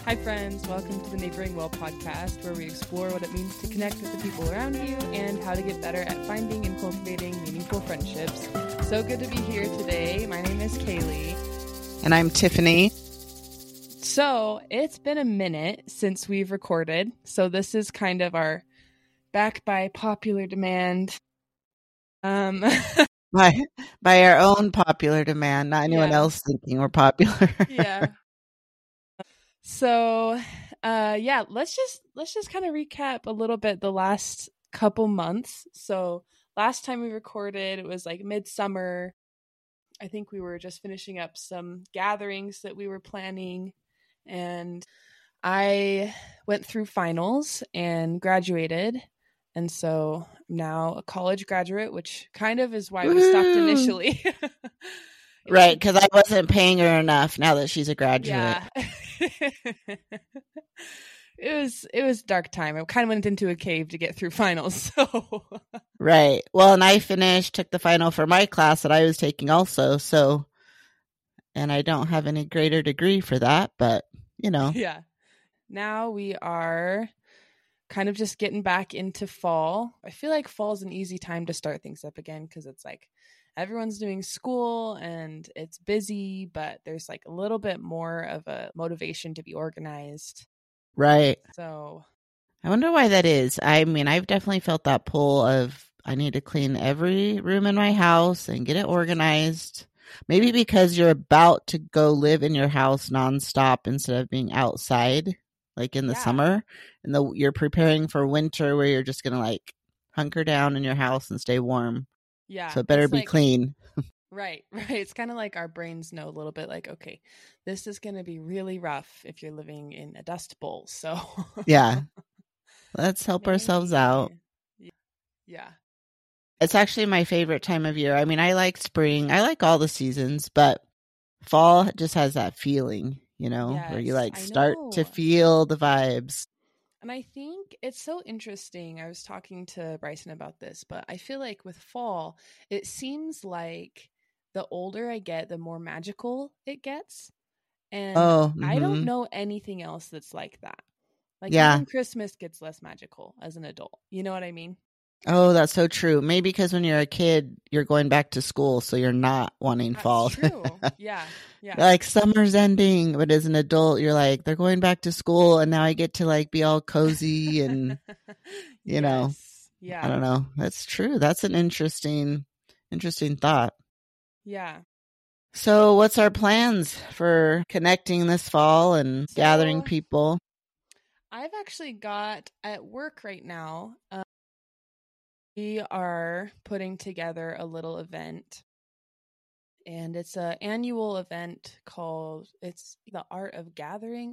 Hi friends, welcome to the Neighboring Well podcast, where we explore what it means to connect with the people around you and how to get better at finding and cultivating meaningful friendships. So good to be here today. My name is Kaylee. And I'm Tiffany. So it's been a minute since we've recorded, so this is kind of our back by popular demand. By our own popular demand, not anyone else thinking we're popular. Yeah. So, let's just kind of recap a little bit the last couple months. So last time we recorded, it was like midsummer. I think we were just finishing up some gatherings that we were planning, and I went through finals and graduated. And so I'm now a college graduate, which kind of is why we stopped initially. Right, because I wasn't paying her enough now that she's a graduate. Yeah. It was dark time. I kind of went into a cave to get through finals. So Right. Well, and I took the final for my class that I was taking also. So, and I don't have any greater degree for that, but you know. Yeah. Now we are kind of just getting back into fall. I feel like fall is an easy time to start things up again because it's like everyone's doing school and it's busy, but there's like a little bit more of a motivation to be organized. Right. So I wonder why that is. I mean, I've definitely felt that pull of I need to clean every room in my house and get it organized. Maybe because you're about to go live in your house nonstop instead of being outside, like in the summer, and you're preparing for winter where you're just going to like hunker down in your house and stay warm. Yeah. So it better be clean. Right. It's kind of like our brains know a little bit like, okay, this is going to be really rough if you're living in a dust bowl. So yeah, let's help ourselves out. Yeah. It's actually my favorite time of year. I mean, I like spring. I like all the seasons, but fall just has that feeling, you know, where you like start to feel the vibes. And I think it's so interesting. I was talking to Bryson about this, but I feel like with fall, it seems like the older I get, the more magical it gets. And I don't know anything else that's like that. Like even Christmas gets less magical as an adult. You know what I mean? Oh, that's so true. Maybe because when you're a kid, you're going back to school, so you're not wanting fall. True. Yeah. Like summer's ending, but as an adult, you're like, they're going back to school, and now I get to like be all cozy and you know. Yeah. I don't know. That's true. That's an interesting thought. Yeah. So, what's our plans for connecting this fall and gathering people? I've actually got at work right now. We are putting together a little event, and it's an annual event called it's the Art of Gathering,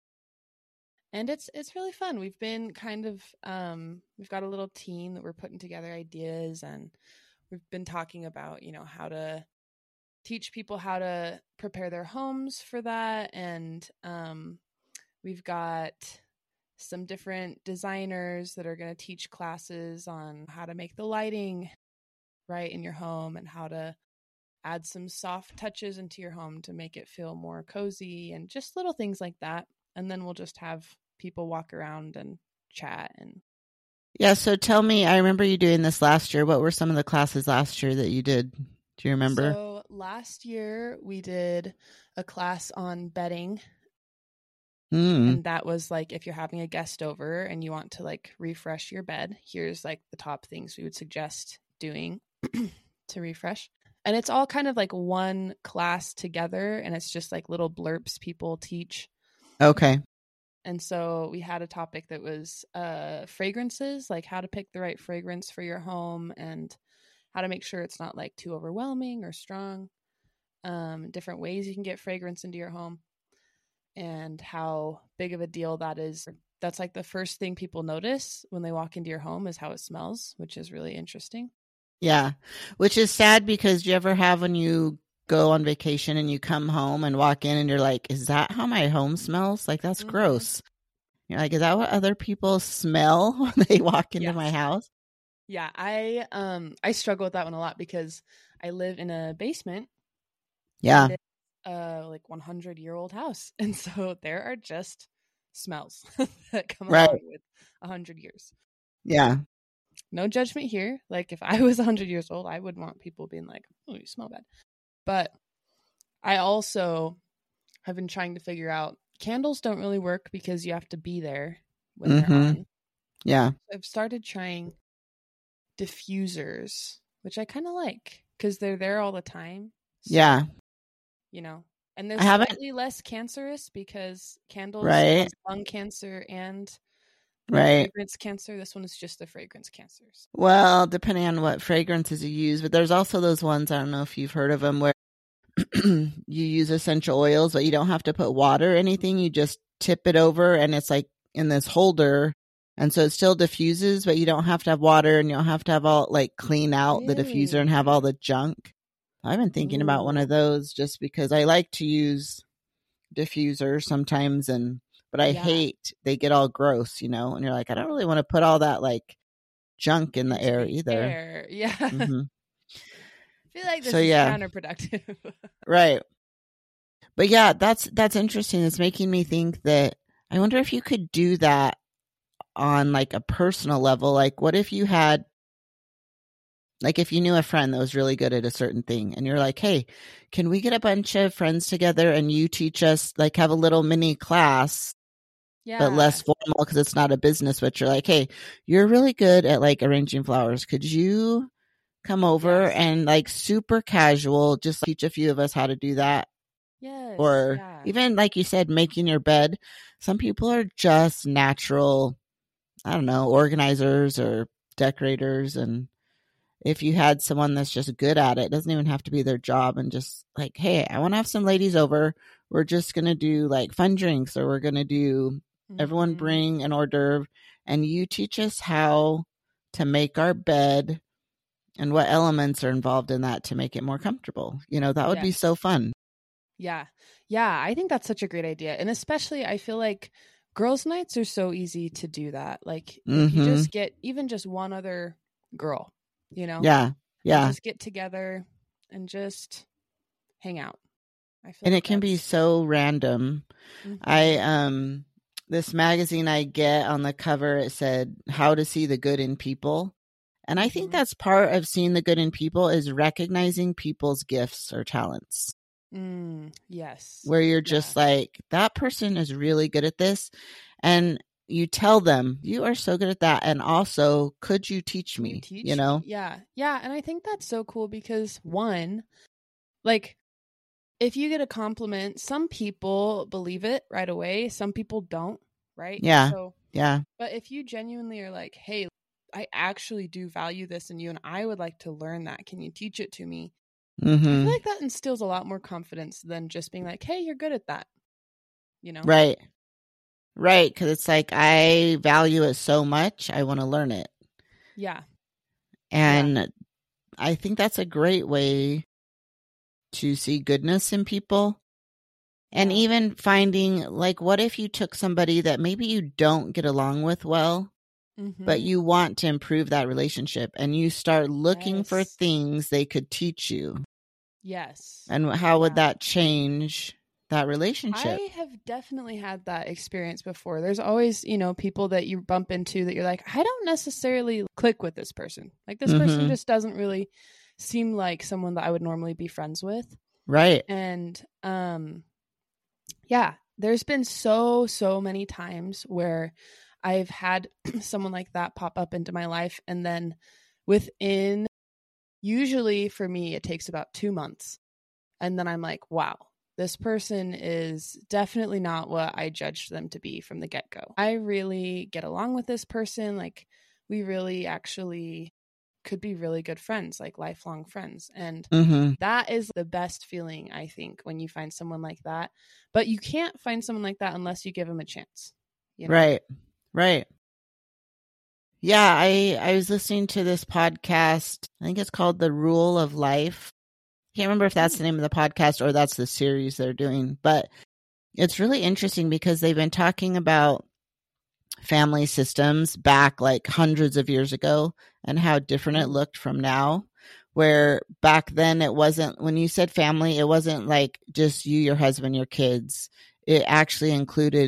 and it's really fun. We've been kind of we've got a little team that we're putting together ideas, and we've been talking about how to teach people how to prepare their homes for that, and we've got some different designers that are going to teach classes on how to make the lighting right in your home and how to add some soft touches into your home to make it feel more cozy and just little things like that. And then we'll just have people walk around and chat. And yeah, so tell me, I remember you doing this last year. What were some of the classes last year that you did? Do you remember? So last year we did a class on bedding. And that was like, if you're having a guest over and you want to like refresh your bed, here's like the top things we would suggest doing to refresh. And it's all kind of like one class together, and it's just like little blurps people teach. Okay. And so we had a topic that was fragrances, like how to pick the right fragrance for your home and how to make sure it's not like too overwhelming or strong. Different ways you can get fragrance into your home. And how big of a deal that is. That's like the first thing people notice when they walk into your home is how it smells, which is really interesting. Yeah, which is sad because do you ever have when you go on vacation and you come home and walk in and you're like, is that how my home smells? Like, that's gross. You're like, is that what other people smell when they walk into my house? Yeah, I struggle with that one a lot because I live in a basement. Yeah. Like 100-year-old house. And so there are just smells that come Right. along with 100 years. Yeah. No judgment here. Like, if I was 100 years old, I would want people being like, oh, you smell bad. But I also have been trying to figure out, candles don't really work because you have to be there when they're on. Yeah. I've started trying diffusers, which I kind of like because they're there all the time. So, Yeah. you know, and they're I haven't- slightly less cancerous because candles Right. cause lung cancer and Right. fragrance cancer. This one is just the fragrance cancers. Well, depending on what fragrances you use, but there's also those ones, I don't know if you've heard of them, where you use essential oils, but you don't have to put water or anything. You just tip it over and it's like in this holder. And so it still diffuses, but you don't have to have water and you don't have to have all like clean out the diffuser and have all the junk. I've been thinking about one of those just because I like to use diffusers sometimes, but I hate they get all gross, and you're like, I don't really want to put all that like junk in the air either. Yeah. Mm-hmm. I feel like this is counterproductive. Right. But yeah, that's interesting. It's making me think that I wonder if you could do that on like a personal level. Like, what if you had, like, if you knew a friend that was really good at a certain thing and you're like, hey, can we get a bunch of friends together and you teach us, like, have a little mini class, but less formal because it's not a business, but you're like, hey, you're really good at like arranging flowers. Could you come over and like super casual, just teach a few of us how to do that? Yes. Or even like you said, making your bed. Some people are just natural, I don't know, organizers or decorators. And if you had someone that's just good at it, doesn't even have to be their job, and just like, hey, I want to have some ladies over. We're just going to do like fun drinks, or we're going to do everyone bring an hors d'oeuvre and you teach us how to make our bed and what elements are involved in that to make it more comfortable. That would be so fun. Yeah. Yeah. I think that's such a great idea. And especially, I feel like girls' nights are so easy to do that. Like, if you just get even just one other girl, Yeah. just get together and just hang out. I feel and it can be so random. This magazine I get, on the cover, it said how to see the good in people. And I think that's part of seeing the good in people is recognizing people's gifts or talents. Yes. Where you're just like, that person is really good at this. And you tell them, you are so good at that. And also, could you teach me? Yeah. Yeah. And I think that's so cool because, one, like, if you get a compliment, some people believe it right away. Some people don't, right? Yeah. So, yeah. But if you genuinely are like, hey, I actually do value this in you and I would like to learn that. Can you teach it to me? I feel like that instills a lot more confidence than just being like, hey, you're good at that. Right. Right. Because it's like, I value it so much. I want to learn it. Yeah. And I think that's a great way to see goodness in people. And even finding, like, what if you took somebody that maybe you don't get along with well, but you want to improve that relationship, and you start looking for things they could teach you. Yes. And how would that change that relationship? I have definitely had that experience before. There's always, people that you bump into that you're like, I don't necessarily click with this person. Like, this person just doesn't really seem like someone that I would normally be friends with. Right. And there's been so many times where I've had someone like that pop up into my life, and then within, usually for me, it takes about 2 months, and then I'm like, wow, this person is definitely not what I judged them to be from the get-go. I really get along with this person. Like, we really actually could be really good friends, like lifelong friends. And that is the best feeling, I think, when you find someone like that. But you can't find someone like that unless you give them a chance. Right. Yeah, I was listening to this podcast. I think it's called The Rule of Life. I can't remember if that's the name of the podcast or that's the series they're doing, but it's really interesting because they've been talking about family systems back like hundreds of years ago and how different it looked from now. Where back then it wasn't, when you said family, it wasn't like just you, your husband, your kids. It actually included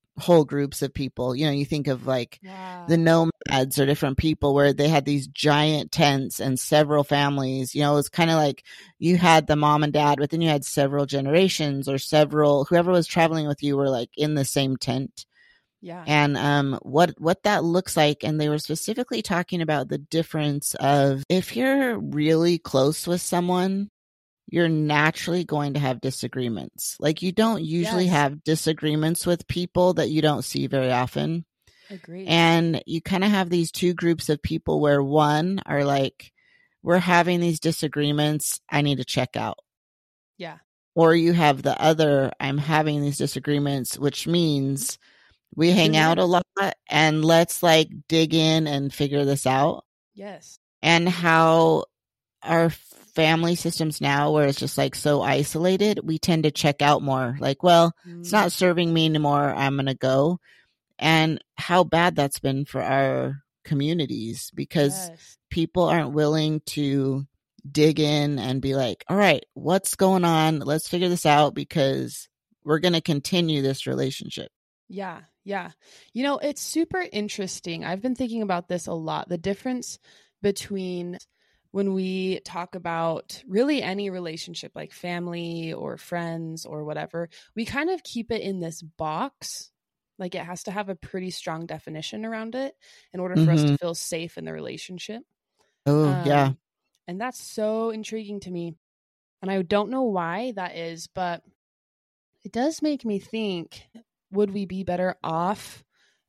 whole groups of people. You know, you think of like Wow. the nomads or different people where they had these giant tents and several families. You know, it was kind of like you had the mom and dad, but then you had several generations or several, whoever was traveling with you were like in the same tent. Yeah. And what that looks like, and they were specifically talking about the difference of if you're really close with someone, you're naturally going to have disagreements. Like you don't usually Yes. have disagreements with people that you don't see very often. Agreed. And you kind of have these two groups of people where one are like, we're having these disagreements, I need to check out. Yeah. Or you have the other, I'm having these disagreements, which means we hang out a lot and let's like dig in and figure this out. Yes. And how our family systems now, where it's just like so isolated, we tend to check out more. Like, well, it's not serving me anymore, I'm going to go. And how bad that's been for our communities because people aren't willing to dig in and be like, all right, what's going on? Let's figure this out because we're going to continue this relationship. Yeah. Yeah. You know, it's super interesting. I've been thinking about this a lot. The difference between when we talk about really any relationship like family or friends or whatever, we kind of keep it in this box. Like it has to have a pretty strong definition around it in order for us to feel safe in the relationship. Oh, yeah. And that's so intriguing to me. And I don't know why that is, but it does make me think, would we be better off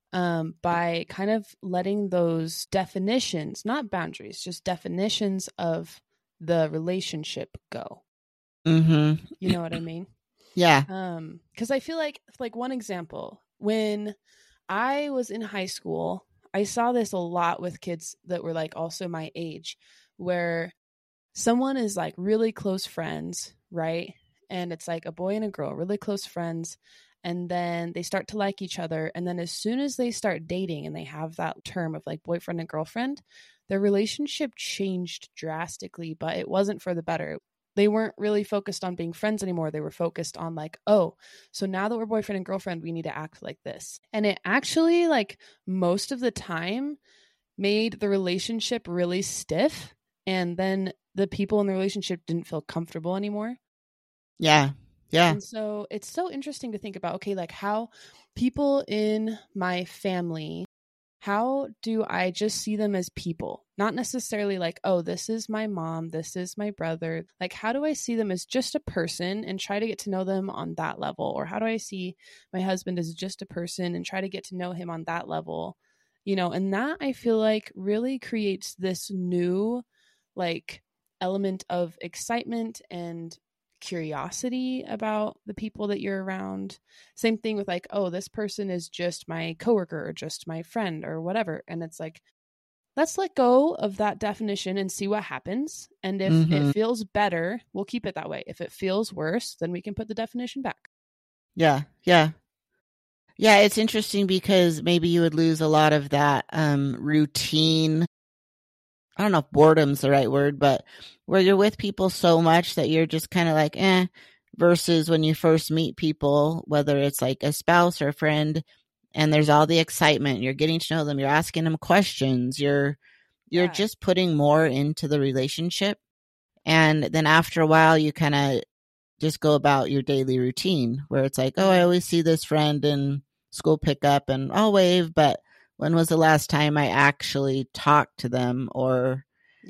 by kind of letting those definitions, not boundaries, just definitions of the relationship go? You know what I mean? Yeah. Because I feel like one example, when I was in high school, I saw this a lot with kids that were like also my age, where someone is like really close friends, right? And it's like a boy and a girl, really close friends. And then they start to like each other. And then as soon as they start dating and they have that term of like boyfriend and girlfriend, their relationship changed drastically, but it wasn't for the better. They weren't really focused on being friends anymore. They were focused on like, oh, so now that we're boyfriend and girlfriend, we need to act like this. And it actually, like most of the time, made the relationship really stiff. And then the people in the relationship didn't feel comfortable anymore. Yeah. Yeah. And so it's so interesting to think about, okay, like how people in my family, how do I just see them as people? Not necessarily like, oh, this is my mom, this is my brother. Like, how do I see them as just a person and try to get to know them on that level? Or how do I see my husband as just a person and try to get to know him on that level? You know, and that I feel like really creates this new like element of excitement and curiosity about the people that you're around. Same thing with like, oh, this person is just my coworker or just my friend or whatever. And it's like, let's let go of that definition and see what happens. And if it feels better, we'll keep it that way. If it feels worse, then we can put the definition back. Yeah. Yeah. Yeah. It's interesting because maybe you would lose a lot of that routine. I don't know if boredom's the right word, but where you're with people so much that you're just kind of like, versus when you first meet people, whether it's like a spouse or a friend, and there's all the excitement, you're getting to know them, you're asking them questions, you're just putting more into the relationship. And then after a while, you kind of just go about your daily routine where it's like, oh, I always see this friend in school pickup and I'll wave, but when was the last time I actually talked to them? Or,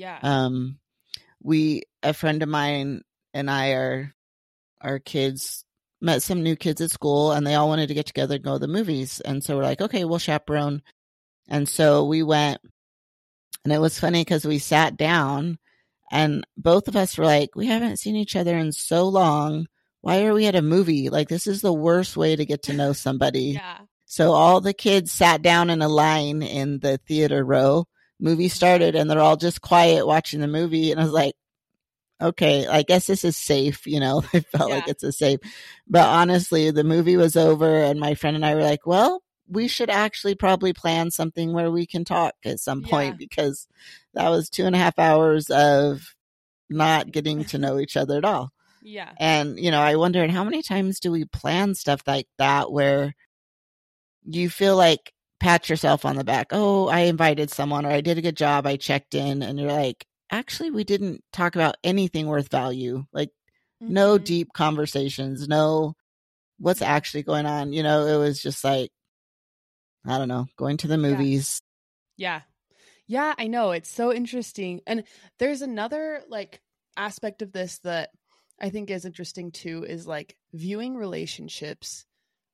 a friend of mine and I, our kids met some new kids at school and they all wanted to get together and go to the movies. And so we're like, okay, we'll chaperone. And so we went, and it was funny because we sat down and both of us were like, we haven't seen each other in so long. Why are we at a movie? Like, this is the worst way to get to know somebody. So all the kids sat down in a line in the theater row. Movie started and they're all just quiet watching the movie. And I was like, okay, I guess this is safe. You know, I felt like it's a safe. But honestly, the movie was over and my friend and I were like, well, we should actually probably plan something where we can talk at some point because that was 2.5 hours of not getting to know each other at all. Yeah. And, you know, I wondered how many times do we plan stuff like that where you feel like pat yourself on the back. Oh, I invited someone, or I did a good job. I checked in, and you're like, actually, we didn't talk about anything worth value. Like no deep conversations, no what's actually going on. You know, it was just like, I don't know, going to the movies. Yeah. Yeah, I know. It's so interesting. And there's another like aspect of this that I think is interesting too, is like viewing relationships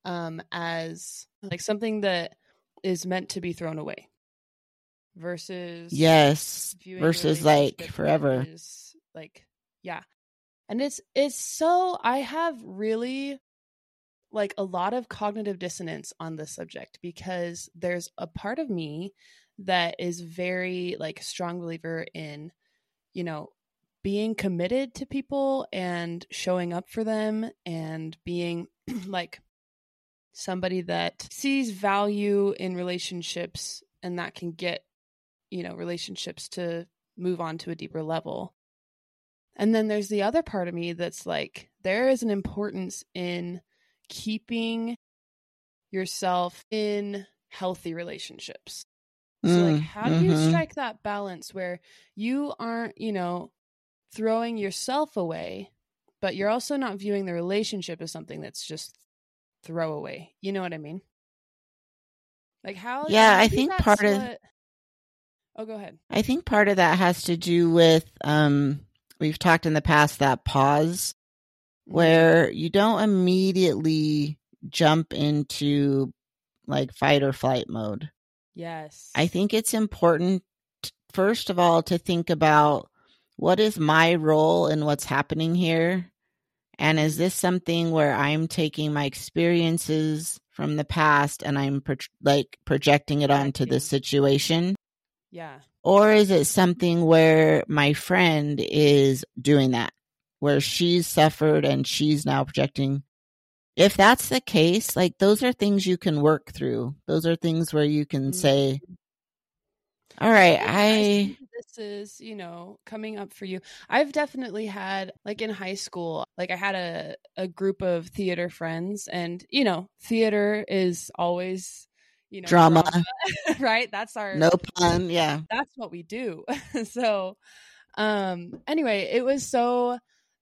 as like something that is meant to be thrown away versus viewing versus like forever. is like, yeah. And it's so, I have really like a lot of cognitive dissonance on this subject, because there's a part of me that is very like strong believer in, you know, being committed to people and showing up for them and being like somebody that sees value in relationships, and that can get, you know, relationships to move on to a deeper level. And then there's the other part of me that's like, there is an importance in keeping yourself in healthy relationships. So like, how do you strike that balance where you aren't, you know, throwing yourself away, but you're also not viewing the relationship as something that's just throwaway? You know what I mean? Like how? Yeah, I think part of. Oh, go ahead. I think part of that has to do with we've talked in the past, that pause where you don't immediately jump into like fight or flight mode. Yes. I think it's important, first of all, to think about what is my role in what's happening here? And is this something where I'm taking my experiences from the past and I'm projecting it onto this situation? Yeah. Or is it something where my friend is doing that, where she's suffered and she's now projecting? If that's the case, like those are things you can work through. Those are things where you can say, all right, I see this is, you know, coming up for you. I've definitely had, like in high school, like I had a group of theater friends, and, you know, theater is always, you know, drama. Right? That's our no pun. Yeah. That's what we do. So, anyway, it was so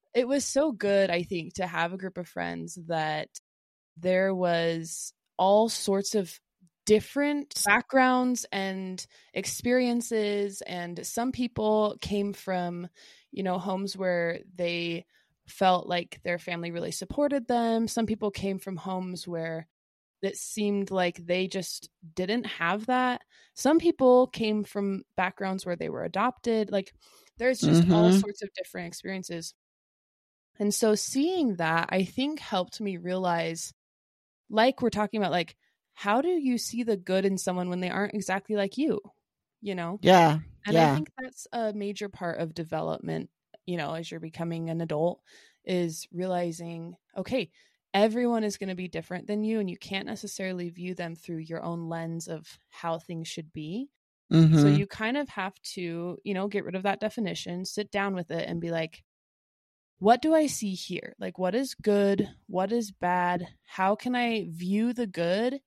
good, I think, to have a group of friends that there was all sorts of different backgrounds and experiences, and some people came from, you know, homes where they felt like their family really supported them. Some people came from homes where it seemed like they just didn't have that. Some people came from backgrounds where they were adopted. Like there's just all sorts of different experiences. And so seeing that, I think, helped me realize, like we're talking about, like, how do you see the good in someone when they aren't exactly like you, you know? Yeah. And I think that's a major part of development, you know, as you're becoming an adult, is realizing, okay, everyone is going to be different than you, and you can't necessarily view them through your own lens of how things should be. So you kind of have to, you know, get rid of that definition, sit down with it and be like, what do I see here? Like, what is good? What is bad? How can I view the good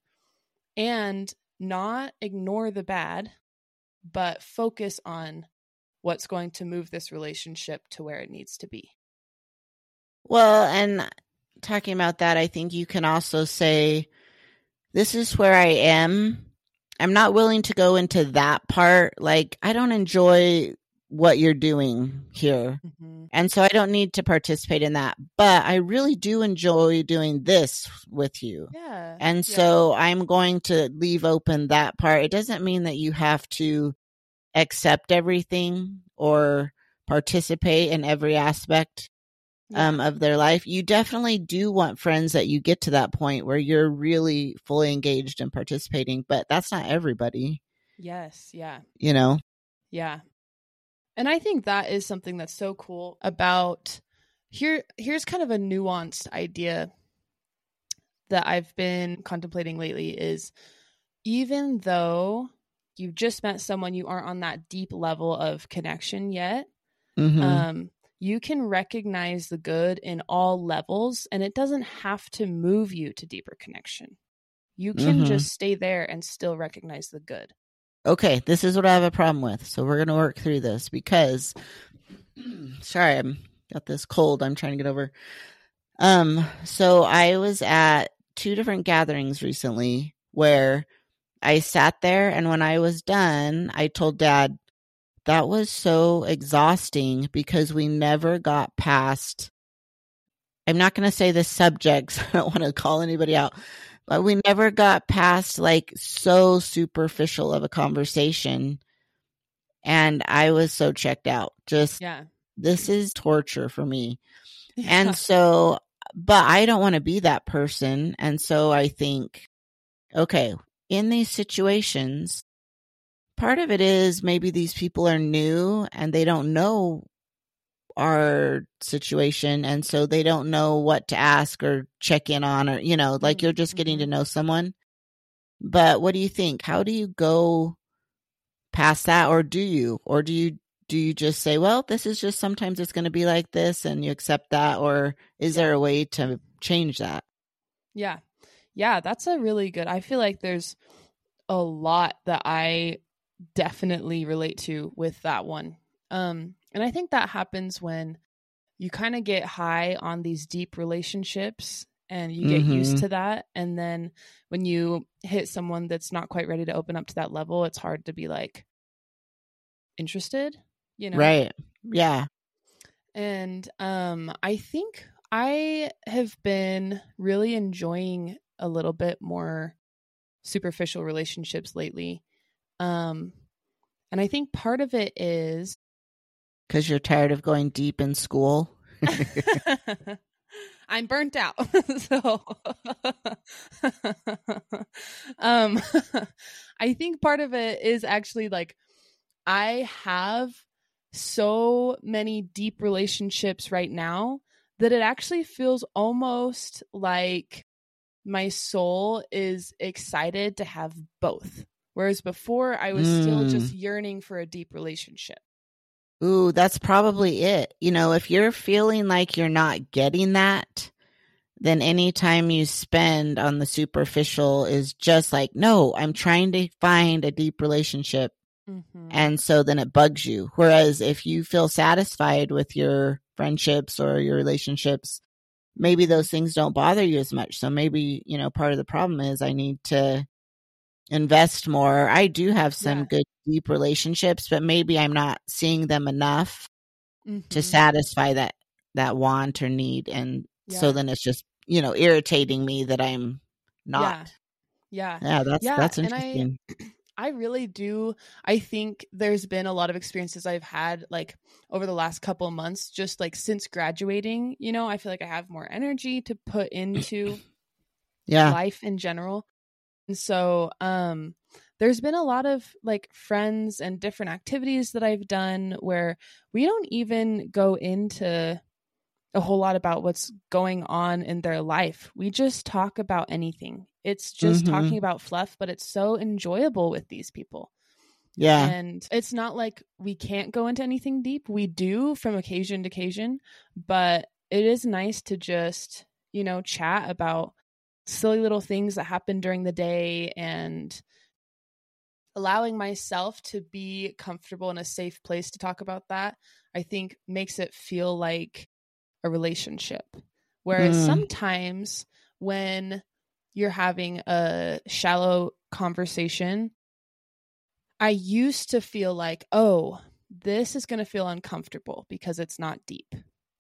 and not ignore the bad, but focus on what's going to move this relationship to where it needs to be? Well, and talking about that, I think you can also say, this is where I am. I'm not willing to go into that part. Like, I don't enjoy what you're doing here. And so I don't need to participate in that. But I really do enjoy doing this with you. Yeah. And so I'm going to leave open that part. It doesn't mean that you have to accept everything or participate in every aspect of their life. You definitely do want friends that you get to that point where you're really fully engaged and participating, but that's not everybody. Yes. Yeah. You know? Yeah. And I think that is something that's so cool about here's kind of a nuanced idea that I've been contemplating lately, is even though you just met someone, you aren't on that deep level of connection yet, you can recognize the good in all levels, and it doesn't have to move you to deeper connection. You can just stay there and still recognize the good. Okay, this is what I have a problem with. So we're going to work through this because, sorry, I got this cold I'm trying to get over. So I was at 2 different gatherings recently where I sat there, and when I was done, I told Dad, that was so exhausting because we never got past, I'm not going to say the subjects, I don't want to call anybody out, but we never got past like so superficial of a conversation. And I was so checked out. Just, this is torture for me. Yeah. And so, but I don't want to be that person. And so I think, okay, in these situations, part of it is maybe these people are new and they don't know our situation. And so they don't know what to ask or check in on, or, like you're just getting to know someone. But what do you think? How do you go past that? Or do you just say, well, this is just, sometimes it's going to be like this and you accept that? Or is there a way to change that? Yeah. Yeah. That's a really good, I feel like there's a lot that I definitely relate to with that one. And I think that happens when you kind of get high on these deep relationships and you get used to that. And then when you hit someone that's not quite ready to open up to that level, it's hard to be like interested, Right. Yeah. And I think I have been really enjoying a little bit more superficial relationships lately. And I think part of it is because you're tired of going deep in school. I'm burnt out. So I think part of it is actually like I have so many deep relationships right now that it actually feels almost like my soul is excited to have both. Whereas before I was still just yearning for a deep relationship. Ooh, that's probably it. If you're feeling like you're not getting that, then any time you spend on the superficial is just like, no, I'm trying to find a deep relationship. And so then it bugs you. Whereas if you feel satisfied with your friendships or your relationships, maybe those things don't bother you as much. So maybe, part of the problem is I need to invest more. I do have some good deep relationships, but maybe I'm not seeing them enough to satisfy that want or need. And so then it's just, irritating me that I'm not. Yeah. That's interesting. And I really do. I think there's been a lot of experiences I've had like over the last couple of months, just like since graduating, I feel like I have more energy to put into life in general. And so there's been a lot of like friends and different activities that I've done where we don't even go into a whole lot about what's going on in their life. We just talk about anything. It's just talking about fluff, but it's so enjoyable with these people. Yeah. And it's not like we can't go into anything deep. We do from occasion to occasion, but it is nice to just, chat about silly little things that happen during the day and allowing myself to be comfortable in a safe place to talk about that, I think makes it feel like a relationship. Whereas sometimes when you're having a shallow conversation, I used to feel like, oh, this is going to feel uncomfortable because it's not deep.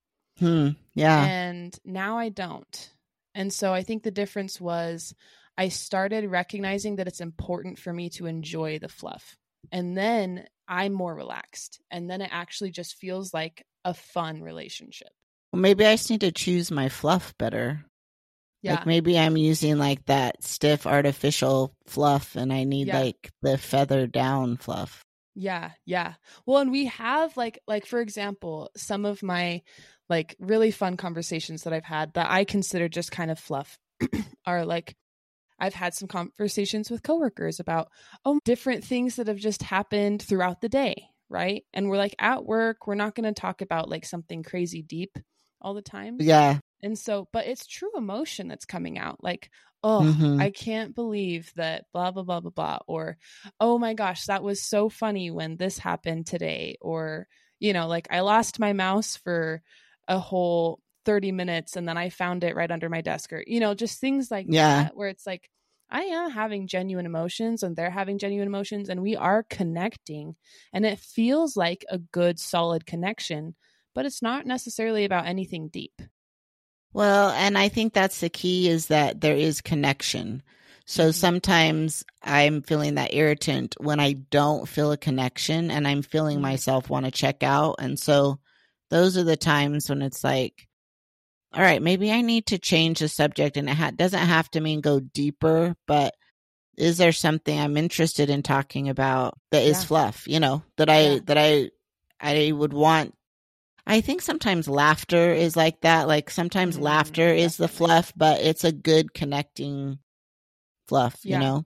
Yeah. And now I don't. And so I think the difference was I started recognizing that it's important for me to enjoy the fluff. And then I'm more relaxed. And then it actually just feels like a fun relationship. Well, maybe I just need to choose my fluff better. Yeah. Like maybe I'm using like that stiff artificial fluff and I need like the feather down fluff. Yeah. Yeah. Well, and we have like for example, some of my like really fun conversations that I've had that I consider just kind of fluff are like, I've had some conversations with coworkers about, different things that have just happened throughout the day. Right. And we're like at work, we're not going to talk about like something crazy deep all the time. Yeah. And so, but it's true emotion that's coming out. Like, oh, Mm-hmm. I can't believe that blah, blah, blah, blah, blah. Or, oh my gosh, that was so funny when this happened today. Or, like I lost my mouse for a whole 30 minutes and then I found it right under my desk, or, just things like Yeah. that, where it's like, I am having genuine emotions and they're having genuine emotions and we are connecting, and it feels like a good, solid connection, but it's not necessarily about anything deep. Well, and I think that's the key, is that there is connection. So sometimes I'm feeling that irritant when I don't feel a connection and I'm feeling myself want to check out. And so those are the times when it's like, all right, maybe I need to change the subject, and it doesn't have to mean go deeper, but is there something I'm interested in talking about that is fluff, that I would want. I think sometimes laughter is like that. Like sometimes laughter is the fluff, but it's a good connecting fluff, Yeah.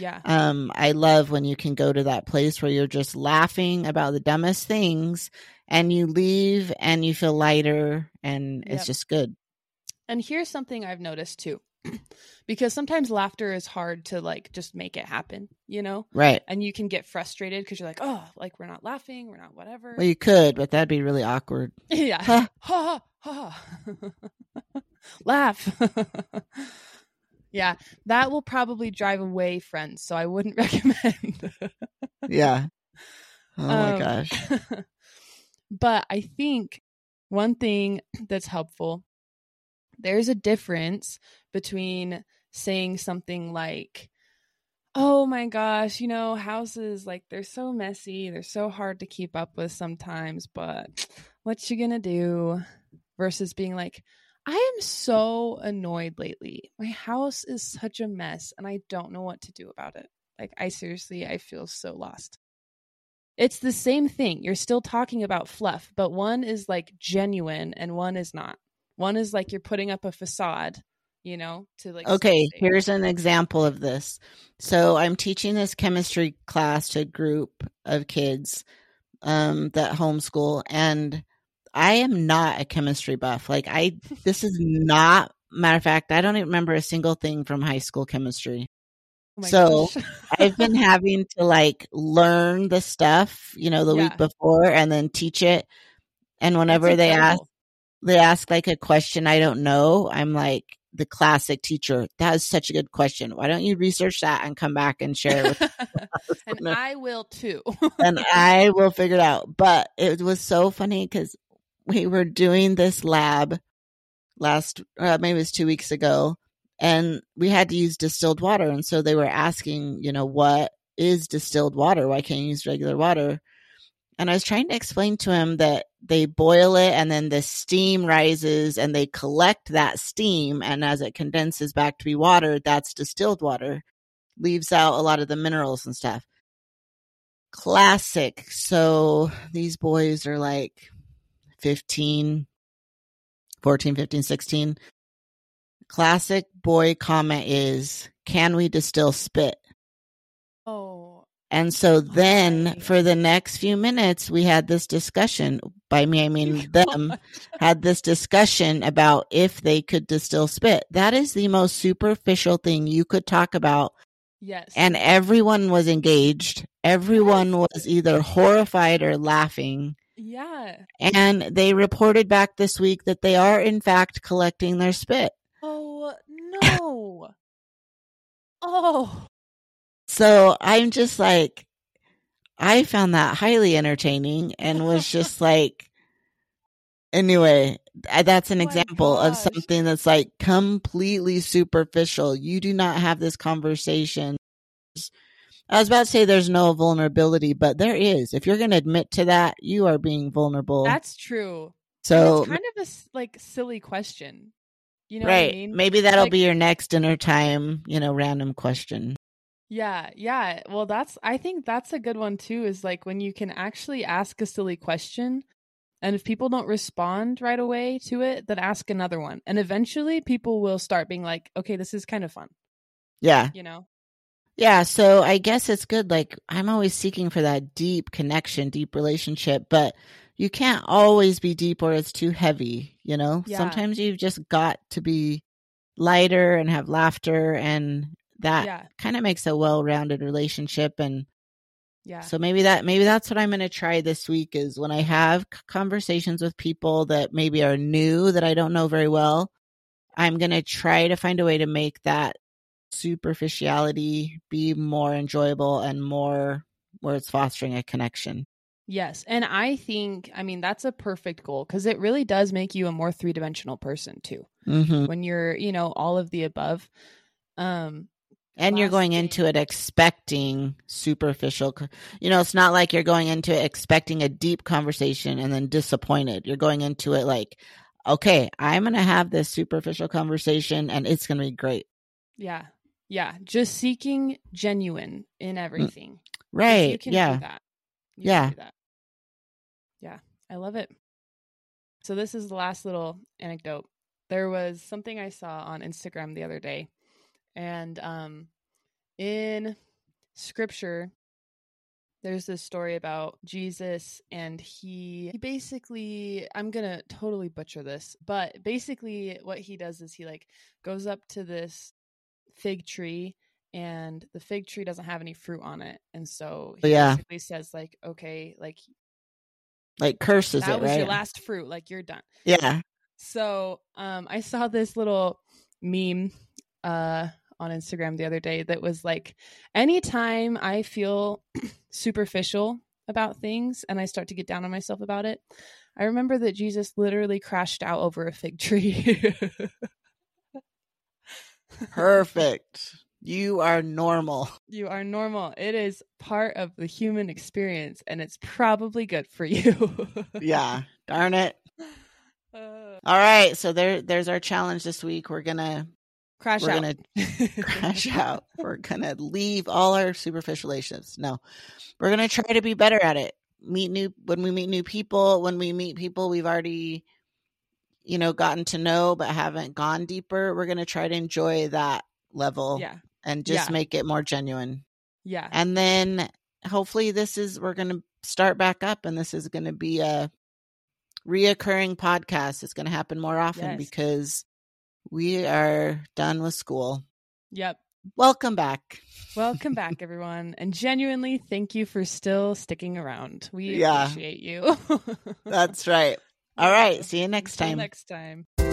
I love when you can go to that place where you're just laughing about the dumbest things and you leave and you feel lighter, and it's just good. And here's something I've noticed too. Because sometimes laughter is hard to like just make it happen, Right. And you can get frustrated because you're like, oh, like we're not laughing, we're not whatever. Well, you could, but that'd be really awkward. Yeah. Ha ha ha. Laugh. Yeah, that will probably drive away friends, so I wouldn't recommend. Yeah. Oh my gosh. But I think one thing that's helpful, there's a difference between saying something like, oh my gosh, houses, like they're so messy, they're so hard to keep up with sometimes, but what you gonna do? Versus being like, I am so annoyed lately. My house is such a mess and I don't know what to do about it. Like, I feel so lost. It's the same thing. You're still talking about fluff, but one is like genuine and one is not. One is like you're putting up a facade, to like. Okay, here's an example of this. So I'm teaching this chemistry class to a group of kids that homeschool, and I am not a chemistry buff. Like this is not, matter of fact, I don't even remember a single thing from high school chemistry. Oh so I've been having to like learn the stuff, the week before and then teach it. And whenever they ask like a question I don't know, I'm like the classic teacher. That is such a good question. Why don't you research that and come back and share it with And I will too. And I will figure it out. But it was so funny because we were doing this lab maybe it was 2 weeks ago, and we had to use distilled water. And so they were asking, what is distilled water? Why can't you use regular water? And I was trying to explain to him that they boil it and then the steam rises and they collect that steam. And as it condenses back to be water, that's distilled water. Leaves out a lot of the minerals and stuff. Classic. So these boys are like 14, 15, 16. Classic boy comment is, can we distill spit? Oh. And so then for the next few minutes, we had this discussion. By me, I mean them, had this discussion about if they could distill spit. That is the most superficial thing you could talk about. Yes. And everyone was engaged. Everyone was either horrified or laughing. Yeah. And they reported back this week that they are, in fact, collecting their spit. Oh, no. Oh. So I'm just like, I found that highly entertaining and was just like, anyway, that's an example of something that's like completely superficial. You do not have this conversation. I was about to say there's no vulnerability, but there is. If you're going to admit to that, you are being vulnerable. That's true. So and it's kind of a like silly question. You know right. what I mean? Maybe that'll be your next dinner time, random question. Yeah. Well, I think that's a good one too, is like when you can actually ask a silly question, and if people don't respond right away to it, then ask another one. And eventually people will start being like, okay, this is kind of fun. Yeah. Yeah. So I guess it's good. Like I'm always seeking for that deep connection, deep relationship, but you can't always be deep or it's too heavy, you know? Yeah. Sometimes you've just got to be lighter and have laughter, and that kind of makes a well-rounded relationship. And so maybe that's what I'm going to try this week, is when I have conversations with people that maybe are new, that I don't know very well, I'm going to try to find a way to make that superficiality be more enjoyable and more where it's fostering a connection. Yes. And I mean, that's a perfect goal, because it really does make you a more three-dimensional person too. Mm-hmm. When you're, all of the above. And you're going into it expecting superficial, it's not like you're going into it expecting a deep conversation and then disappointed. You're going into it like, okay, I'm going to have this superficial conversation and it's going to be great. Yeah. Yeah. Just seeking genuine in everything. Right. You can do that. You can do that. Yeah. I love it. So this is the last little anecdote. There was something I saw on Instagram the other day, and in scripture, there's this story about Jesus, and he basically, I'm going to totally butcher this, but basically what he does is he goes up to this fig tree, and the fig tree doesn't have any fruit on it. And so he basically says okay, curses it, right? That was your last fruit. You're done. Yeah. So I saw this little meme on Instagram the other day that was anytime I feel superficial about things and I start to get down on myself about it, I remember that Jesus literally crashed out over a fig tree. Perfect. You are normal. You are normal. It is part of the human experience, and it's probably good for you. Yeah. Darn it. All right. So there's our challenge this week. We're going to crash out. We're going to leave all our superficial relationships. No, we're going to try to be better at it. When we meet new people, we've already, gotten to know, but haven't gone deeper. We're going to try to enjoy that level. Yeah. And just make it more genuine. Yeah. And then hopefully we're going to start back up, and this is going to be a reoccurring podcast. It's going to happen more often because we are done with school. Yep. Welcome back. Welcome back, everyone. And genuinely, thank you for still sticking around. We appreciate you. That's right. All right. See you next time. Until next time.